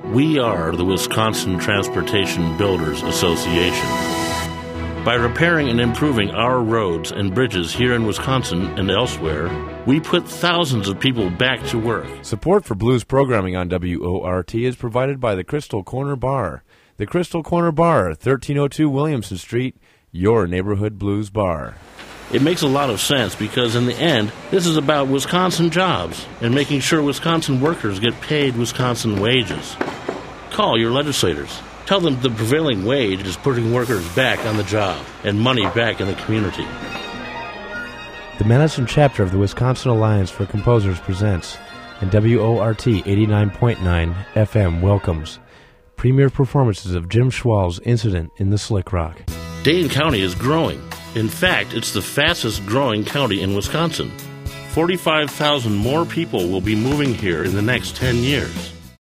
We are the Wisconsin Transportation Builders Association. By repairing and improving our roads and bridges here in Wisconsin and elsewhere, we put thousands of people back to work. Support for blues programming on WORT is provided by the Crystal Corner Bar. The Crystal Corner Bar, 1302 Williamson Street, your neighborhood blues bar. It makes a lot of sense because in the end, this is about Wisconsin jobs and making sure Wisconsin workers get paid Wisconsin wages. Call your legislators. Tell them the prevailing wage is putting workers back on the job and money back in the community. The Madison chapter of the Wisconsin Alliance for Composers presents, and WORT 89.9 FM welcomes, premier performances of Jim Schwal's Incident in the Slick Rock. Dane County is growing. In fact, it's the fastest growing county in Wisconsin. 45,000 more people will be moving here in the next 10 years.